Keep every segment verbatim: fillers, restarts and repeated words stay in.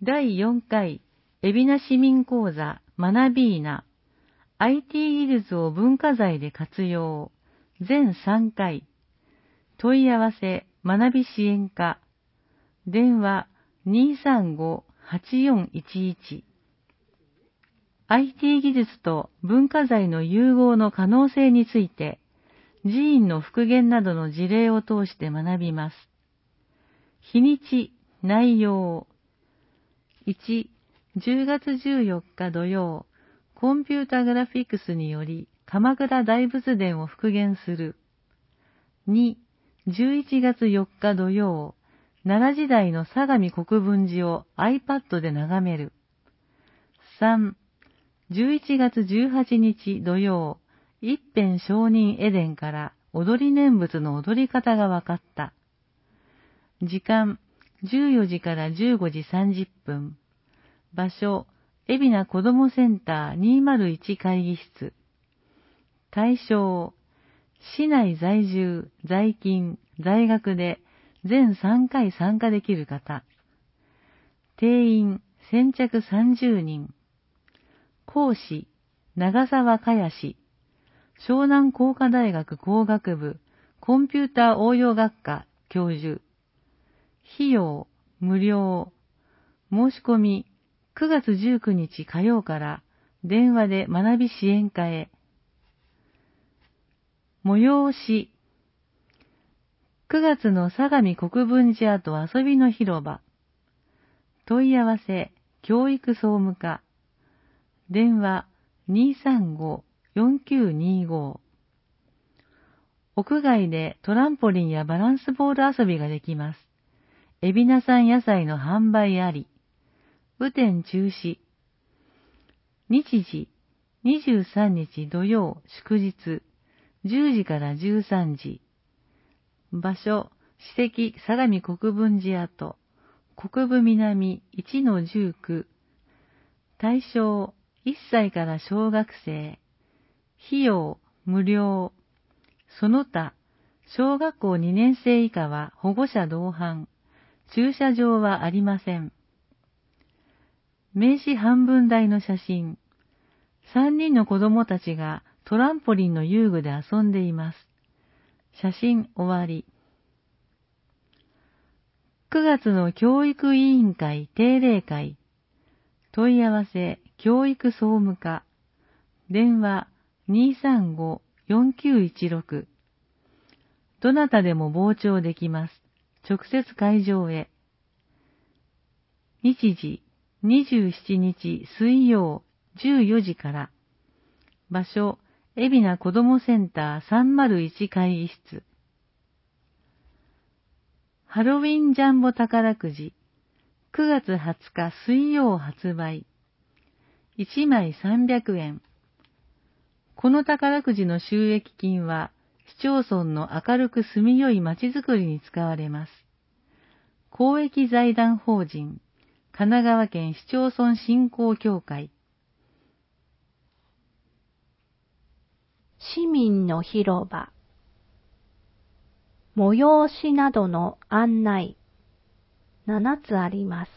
だいよんかい海老名市民講座学びーな アイティー 技術を文化財で活用全さんかい問い合わせ学び支援課電話 にーさんご はちよんいちいち アイティー 技術と文化財の融合の可能性について寺院の復元などの事例を通して学びます。日にち、内容。いち、じゅうがつじゅうよっか土曜、コンピュータグラフィックスにより鎌倉大仏殿を復元する。に、じゅういちがつよっか土曜、奈良時代の相模国分寺を iPad で眺める。さん、じゅういちがつじゅうはちにち土曜、一辺上人絵伝から踊り念仏の踊り方が分かった。時間、じゅうよじからじゅうごじさんじゅっぷん。場所、海老名子どもセンターにーまるいち会議室。対象、市内在住、在勤、在学で全さんかい参加できる方。定員、先着さんじゅうにん。講師、長沢かやし。湘南工科大学工学部コンピューター応用学科教授。費用無料。申し込みくがつじゅうくにち火曜から電話で学び支援課へ。催しくがつの相模国分寺跡遊びの広場。問い合わせ教育総務課。電話 にーさんご よんきゅうにご。屋外でトランポリンやバランスボール遊びができます。海老名産野菜の販売あり。雨天中止。日時、にじゅうさんにち土曜祝日、じゅうじからじゅうさんじ。場所、史跡相模国分寺跡、国分南 いちのじゅうきゅう。対象、いっさいから小学生。費用、無料。その他、小学校にねんせい以下は保護者同伴。駐車場はありません。名刺半分大の写真。さんにんの子供たちがトランポリンの遊具で遊んでいます。写真終わり。くがつの教育委員会定例会。問い合わせ教育総務課。電話 にーさんご よんきゅういちろく。どなたでも傍聴できます。直接会場へ。日時にじゅうしちにち水曜じゅうよじから。場所、海老名子どもセンターさんまるいち会議室。ハロウィンジャンボ宝くじ、くがつはつか水曜発売。いちまいさんびゃくえん。この宝くじの収益金は、市町村の明るく住みよいまちづくりに使われます。公益財団法人、神奈川県市町村振興協会。 市民の広場。催しなどの案内。ななつあります。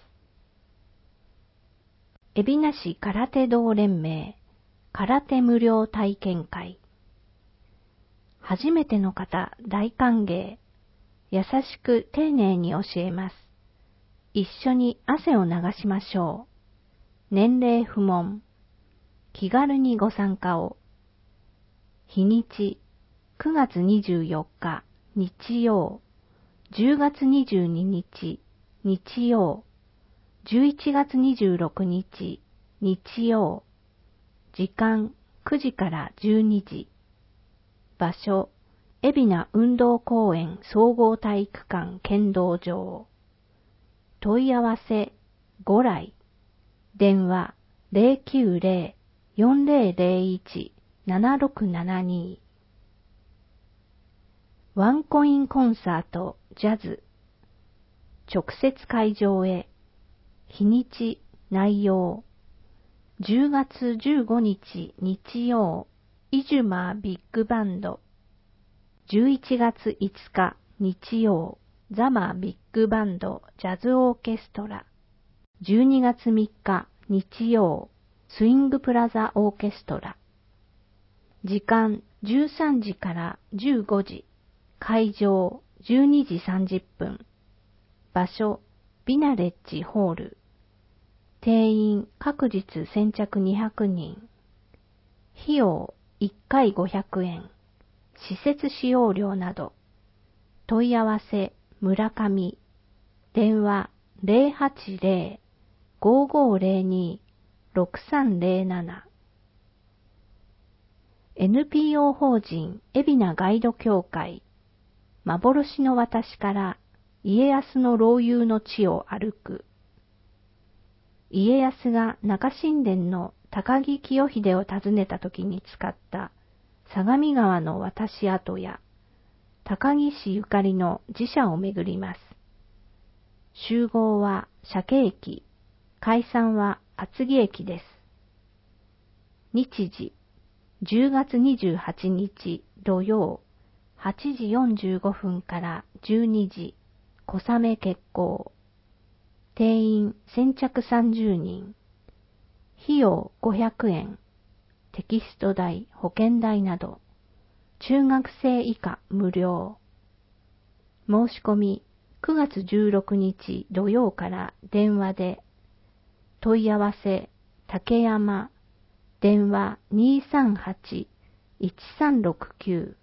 海老名市空手道連盟空手無料体験会。初めての方大歓迎。優しく丁寧に教えます。一緒に汗を流しましょう。年齢不問。気軽にご参加を。日にちくがつにじゅうよっか日曜、じゅうがつにじゅうににち日曜、じゅういちがつにじゅうろくにち日曜。時間くじからじゅうにじ。場所、海老名運動公園総合体育館剣道場。問い合わせご来。電話 ゼロきゅうゼロ よんゼロゼロいち ななろくななに。ワンコインコンサートジャズ。直接会場へ。日にち、内容。じゅうがつじゅうごにち日曜、イジュマービッグバンド。じゅういちがついつか日曜、ザマビッグバンドジャズオーケストラ。 じゅうにがつみっか日曜、スイングプラザオーケストラ。時間じゅうさんじからじゅうごじ、会場じゅうにじさんじゅっぷん。場所、ビナレッジホール。定員各日先着にひゃくにん。費用いっかいごひゃくえん。施設使用料など。問い合わせ村上。電話 ゼロはちゼロ ごーごーゼロに ろくさんゼロなな。エヌピーオー 法人海老名ガイド協会。幻の私から家康の老友の地を歩く。家康が中新田の高木清秀を訪ねた時に使った相模川の渡し跡や高木氏ゆかりの寺社を巡ります。集合は鮭駅、解散は厚木駅です。日時、じゅうがつにじゅうはちにち土曜、はちじよんじゅうごふんからじゅうにじ、小雨決行。定員先着さんじゅうにん。費用ごひゃくえん。テキスト代、保険代など。中学生以下無料。申し込みくがつじゅうろくにち土曜から電話で。問い合わせ竹山。電話 にーさんはち いちさんろくきゅう。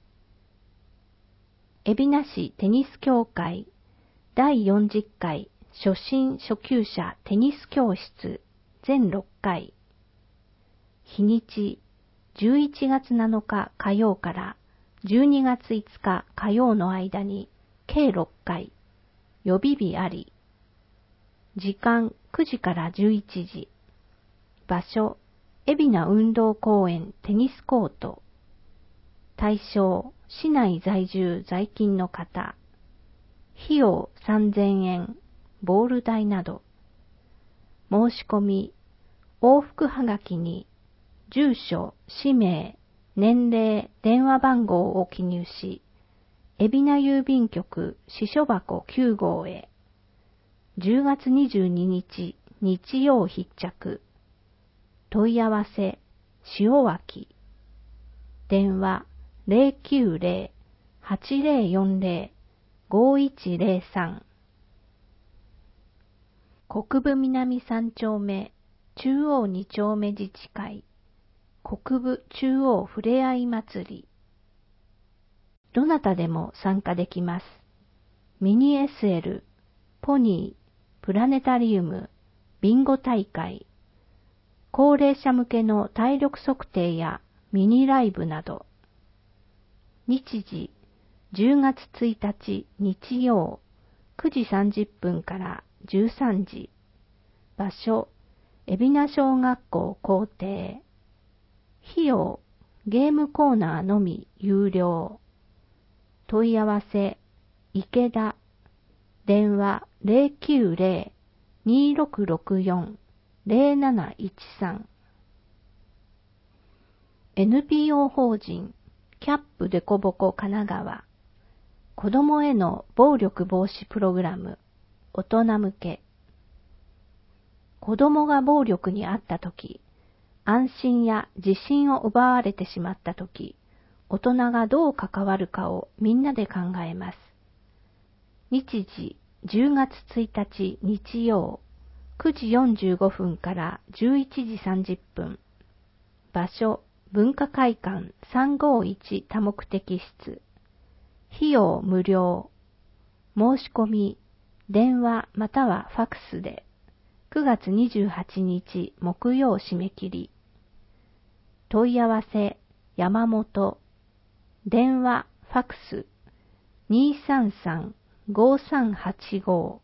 海老名市テニス協会だいよんじゅっかい初心初級者テニス教室全ろっかい。日にちじゅういちがつなのか火曜からじゅうにがついつか火曜の間に計ろっかい。予備日あり。時間くじからじゅういちじ。場所海老名運動公園テニスコート。対象市内在住在勤の方。費用さんぜんえん、ボール代など。申し込み、往復はがきに、住所、氏名、年齢、電話番号を記入し、海老名郵便局支所箱きゅうごうへ。じゅうがつにじゅうににち、日曜必着。問い合わせ、塩脇。電話、ゼロきゅうゼロ はちゼロよんゼロ ごいちゼロさん。国分南三丁目中央二丁目自治会国分中央ふれあい祭り。どなたでも参加できます。ミニ エスエル、ポニー、プラネタリウム、ビンゴ大会、高齢者向けの体力測定やミニライブなど。日時、じゅうがつついたち日曜、くじさんじゅっぷんからじゅうさんじ。場所、海老名小学校校庭。費用、ゲームコーナーのみ有料。問い合わせ、池田。電話ゼロきゅうゼロ にーろくろくよん ゼロなないちさん。エヌピーオー 法人キャップデコボコ神奈川。子供への暴力防止プログラム。大人向け。子供が暴力にあったとき、安心や自信を奪われてしまったとき、大人がどう関わるかをみんなで考えます。日時、じゅうがつついたち日曜、くじよんじゅうごふんからじゅういちじさんじゅっぷん。場所、文化会館さんごいち多目的室。費用無料。申し込み、電話またはファクスで。くがつにじゅうはちにち木曜締め切り。問い合わせ、山本。電話、ファクス、にーさんさん ごさんはちご。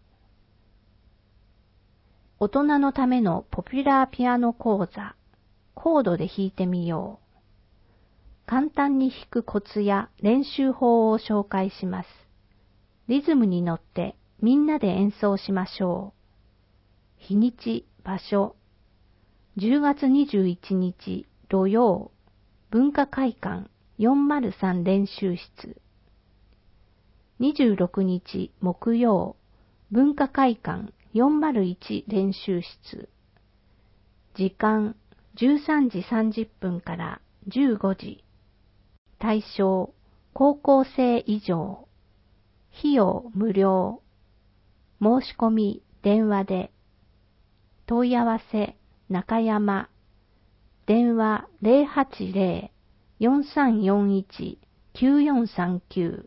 大人のためのポピュラーピアノ講座。コードで弾いてみよう。簡単に弾くコツや練習法を紹介します。リズムに乗ってみんなで演奏しましょう。日にち、場所。じゅうがつにじゅういちにち土曜、文化会館よんまるさん練習室。にじゅうろくにち木曜、文化会館よんまるいち練習室。時間じゅうさんじさんじゅっぷんからじゅうごじ。対象高校生以上。費用無料。申し込み電話で。問い合わせ中山。電話 ゼロはちゼロ よんさんよんいち きゅうよんさんきゅう。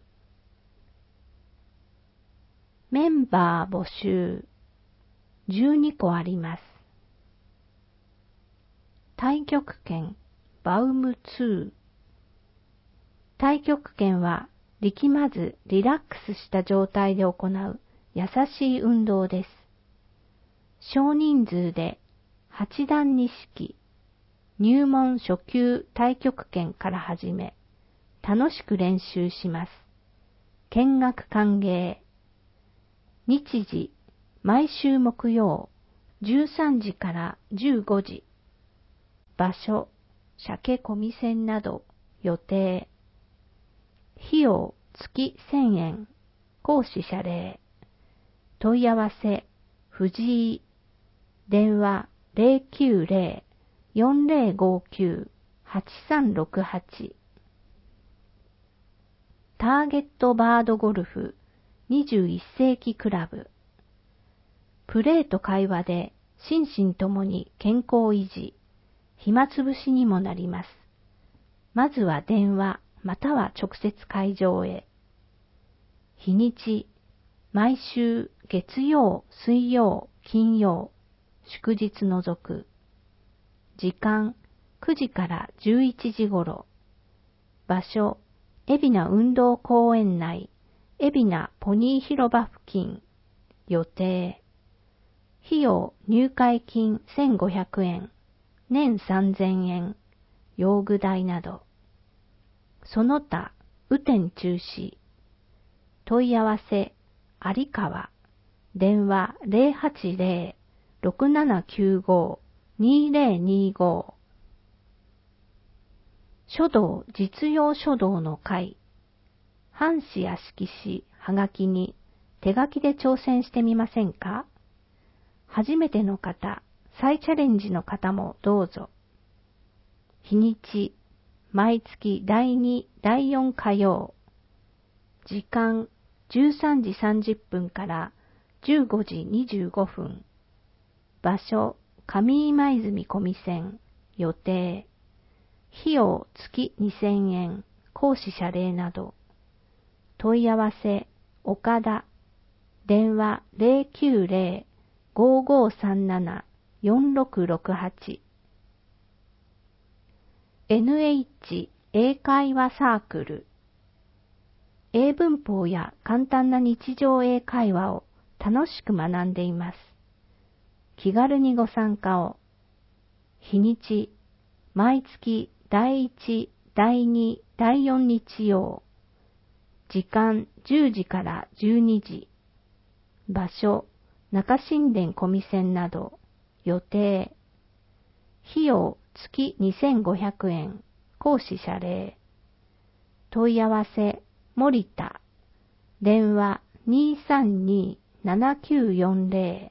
メンバー募集。じゅうにこあります。太極拳バウムツー。太極拳は力まずリラックスした状態で行う優しい運動です。少人数で八段錦、入門初級太極拳から始め、楽しく練習します。見学歓迎。日時、毎週木曜、じゅうさんじからじゅうごじ。場所、鮭込み線など、予定。費用、月せんえん。講師謝礼。問い合わせ、藤井。電話、ゼロきゅうゼロ よんゼロごきゅう はちさんろくはち。ターゲットバードゴルフにじゅういっ世紀クラブ。プレーと会話で心身ともに健康維持、暇つぶしにもなります。まずは電話または直接会場へ。日にち、毎週月曜、水曜、金曜、祝日除く。時間、くじからじゅういちじ頃。場所、海老名運動公園内、海老名ポニー広場付近。予定。費用、入会金せんごひゃくえん、年さんぜんえん、用具代など。その他、雨天中止。問い合わせ、有川。電話ゼロはちゼロ ろくななきゅうご にゼロにご。書道実用書道の会。半紙や色紙、はがきに手書きで挑戦してみませんか？初めての方、再チャレンジの方もどうぞ。日にち、毎月だいに、だいよん火曜。時間、じゅうさんじさんじゅっぷんからじゅうごじにじゅうごふん。場所、上今泉込線。予定。費用月にせんえん。講師謝礼など。問い合わせ、岡田。電話ゼロきゅうゼロ ごごさんなな よんろくろくはち。エヌエイチ 英会話サークル。英文法や簡単な日常英会話を楽しく学んでいます。気軽にご参加を。日にち、毎月だいいち、だいに、だいよん日曜。時間じゅうじからじゅうにじ。場所、中新田込み線など。予定。費用月にせんごひゃくえん。講師謝礼。問い合わせ、森田。電話にさんに ななきゅうよんゼロ。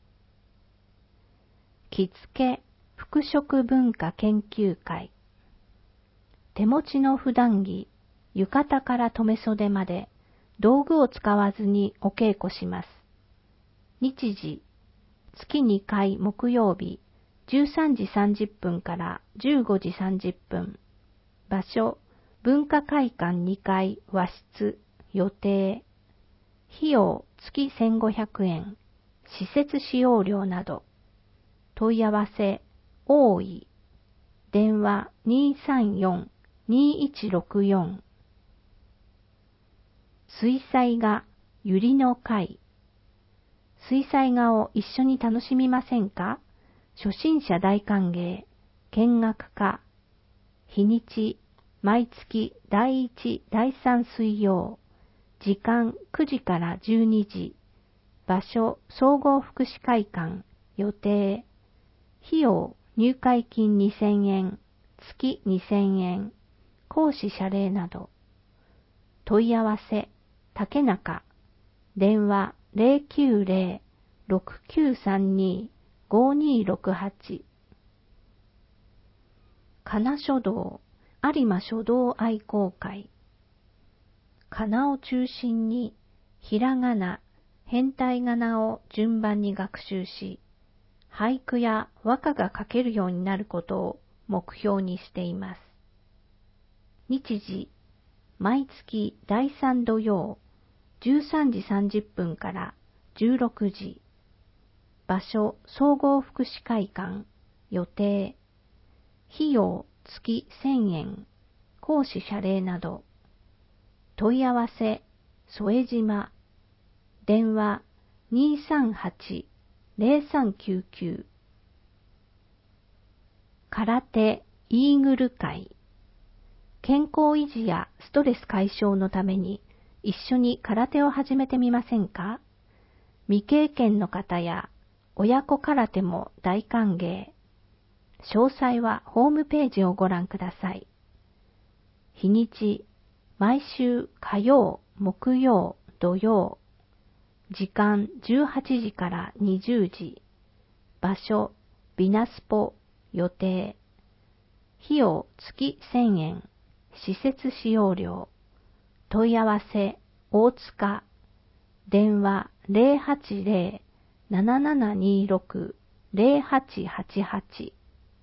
着付け服飾文化研究会。手持ちの普段着、浴衣から留袖まで道具を使わずにお稽古します。日時、月にかい木曜日、じゅうさんじさんじゅっぷんからじゅうごじさんじゅっぷん。場所、文化会館にかい和室。予定。費用月せんごひゃくえん。施設使用料など。問い合わせ、大井。電話にさんよん にいちろくよん。水彩画、ゆりの会。水彩画を一緒に楽しみませんか？初心者大歓迎。見学家。日にち、毎月だいいち、だいさん水曜。時間くじからじゅうにじ。場所、総合福祉会館。予定。費用、入会金にせんえん。月にせんえん。講師謝礼など。問い合わせ、竹中。電話ゼロきゅうゼロろくきゅうさんに ごにろくはち。かな書道、有馬書道愛好会。かなを中心に、ひらがな、変体仮名を順番に学習し、俳句や和歌が書けるようになることを目標にしています。日時、毎月だいさん土曜、じゅうさんじさんじゅっぷんからじゅうろくじ。場所、総合福祉会館。予定。費用、月せんえん。講師謝礼など。問い合わせ、添島。電話、にーさんはち ぜろさんきゅうきゅう。空手イーグル会。健康維持やストレス解消のために一緒に空手を始めてみませんか？未経験の方や親子空手も大歓迎。詳細はホームページをご覧ください。日にち、毎週火曜、木曜、土曜。時間じゅうはちじからにじゅうじ。場所、ビナスポ。予定。費用月せんえん。施設使用料。問い合わせ、大塚。電話 ゼロはちゼロ ななななにろく ゼロはちはちはち。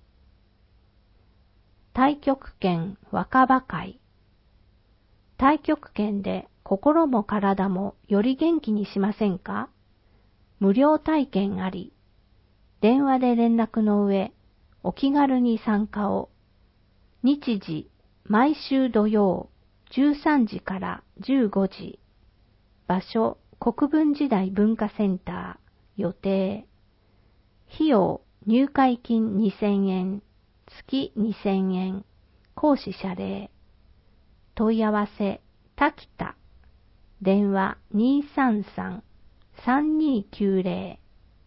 太極拳若葉会。太極拳で心も体もより元気にしませんか？無料体験あり。電話で連絡の上、お気軽に参加を。日時、毎週土曜、じゅうさんじからじゅうごじ。場所、国分時代文化センター。予定。費用、入会金にせんえん。月にせんえん。講師謝礼。問い合わせ、滝田。電話 にーさんさん さんにきゅうゼ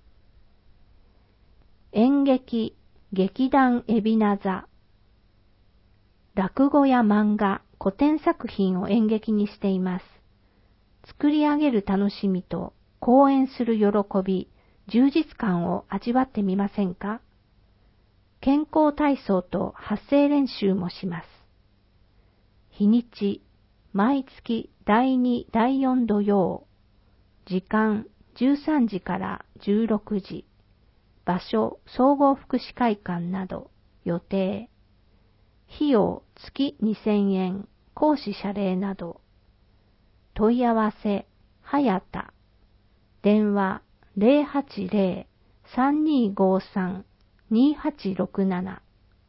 ロ。演劇、劇団海老名座。落語や漫画、古典作品を演劇にしています。作り上げる楽しみと講演する喜び、充実感を味わってみませんか？健康体操と発声練習もします。日にち、毎月だいに、だいよん土曜。時間、じゅうさんじからじゅうろくじ。場所、総合福祉会館など。予定。費用、月にせんえん。講師謝礼など。問い合わせ、早田。電話、ゼロはちゼロ さんにごさん にはちろくなな。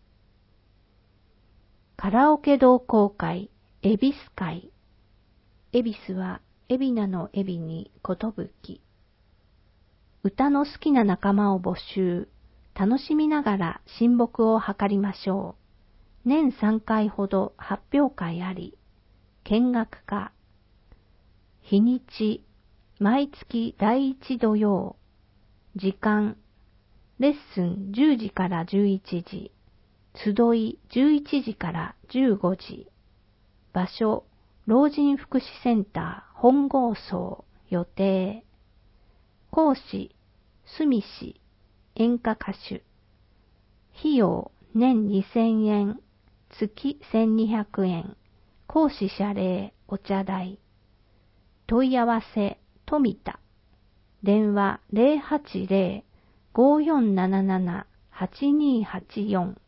カラオケ同好会、恵比寿会。恵比寿は、海老名の海老に寿。歌の好きな仲間を募集。楽しみながら親睦を図りましょう。年さんかいほど発表会あり。見学家。日にち、毎月だいいち土曜。時間、レッスンじゅうじからじゅういちじ。集いじゅういちじからじゅうごじ。場所、老人福祉センター本郷荘。予定。講師、住氏、演歌歌手。費用、年にせんえん。月せんにひゃくえん。講師謝礼、お茶代。問い合わせ、富田。電話 ゼロはちゼロ ごよんなななな はちにはちよん。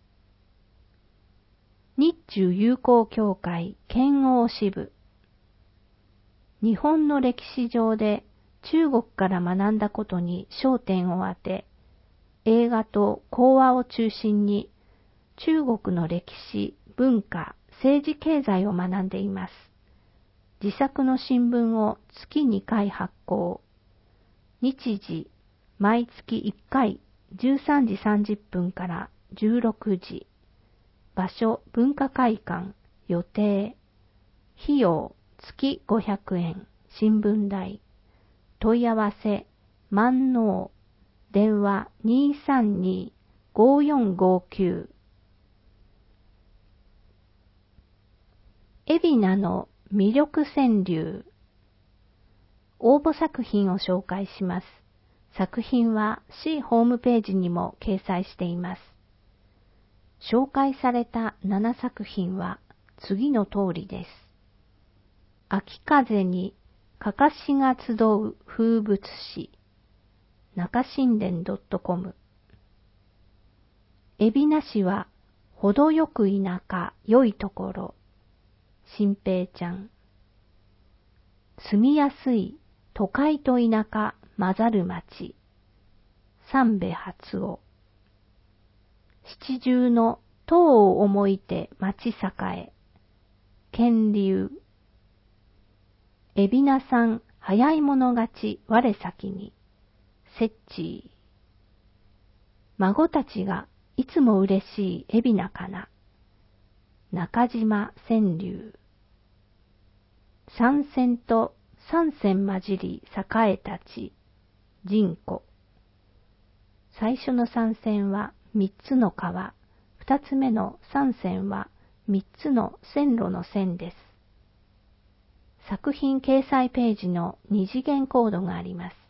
日中友好協会県央支部。日本の歴史上で中国から学んだことに焦点を当て、映画と講話を中心に中国の歴史、文化、政治経済を学んでいます。自作の新聞を月にかい発行。日時、毎月いっかい、じゅうさんじさんじゅっぷんからじゅうろくじ。場所、文化会館。予定。費用、月ごひゃくえん。新聞代。問い合わせ、万能。電話 にーさんに ごよんごきゅう。海老名の魅力川柳。応募作品を紹介します。 作品は市ホームページにも掲載しています。紹介されたななさく品は次の通りです。秋風にかかしが集う風物詩、中新田 .com。海老名市は程よく田舎、良いところ、新平ちゃん。住みやすい都会と田舎混ざる町、三部初夫。七十の塔を思いて町栄、建立。海老名さん早い者勝ち我先に、セッチー。孫たちがいつも嬉しい海老名かな、中島川柳。三線と三線混じり栄えたち、人口。最初の三線は三つの川、二つ目の三線は三つの線路の線です。作品掲載ページの二次元コードがあります。